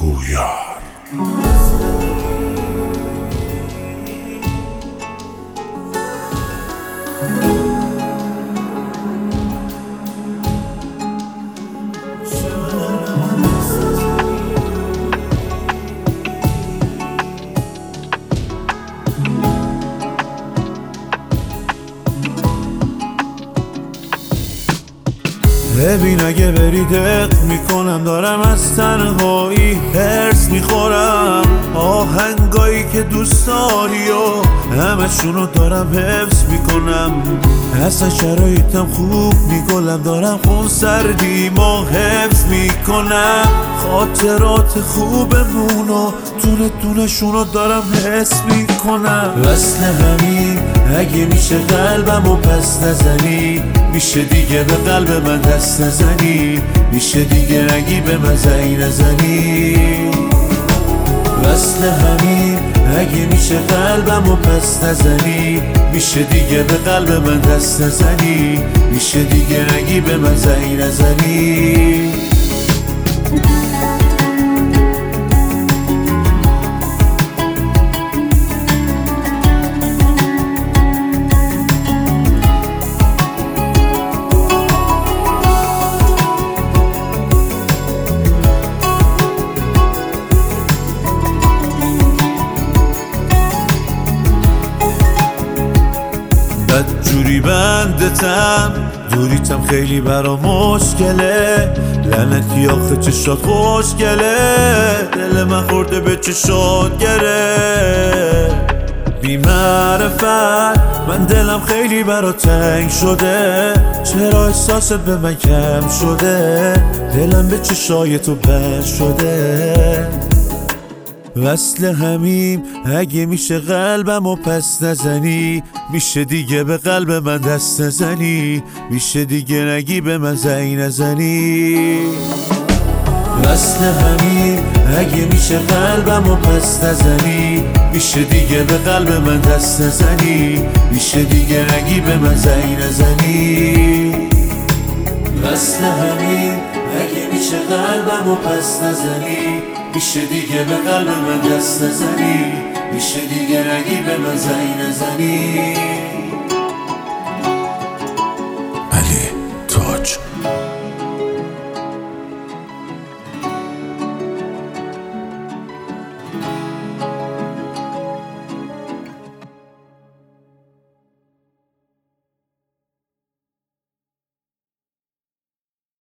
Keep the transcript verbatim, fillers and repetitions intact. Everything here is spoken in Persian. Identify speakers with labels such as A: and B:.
A: پویار.
B: ببین اگه بری دق میکنم دارم از تنهایی هرس میخورم، آهنگایی که دوست داری و همشونو دارم حفظ میکنم، اصلا شرایطم خوب میگلم دارم خون سردیمو حفظ میکنم، خاطرات خوبمونو دونه دونه شونو دارم حس میکنم. وصل همین اگه میشه قلبمو پس نزنی، میشه دیگه به قلب من دست نزنی، میشه دیگه اگه به من زنگ نزنی. وصل همین اگه میشه قلبمو پس نزنی، میشه دیگه به قلب من دست نزنی، میشه دیگه اگه به من زنگ نزنی. بدجوری بندتم دوریتم خیلی برا مشکله، لعنتی آخه چشات خوشگله، دل من خورده به چشات گره. بی معرفت من دلم خیلی برا تنگ شده، چرا احساست به من کم شده، دلم به چشای تو بند شده. وصل همیم اگه میشه قلبمو پس نزنی، میشه دیگه به قلب من دست نزنی، میشه دیگه نگی به من زنگ نزنی. وصل همیم اگه میشه قلبمو پس نزنی، میشه دیگه به قلب من دست نزنی، میشه دیگه نگی به من زنگ نزنی. وصل همیم اگه میشه قلبمو پس نزنی، میشه دیگه به قلب من دست نزنی، میشه دیگه نگی به من زنگ نزنی.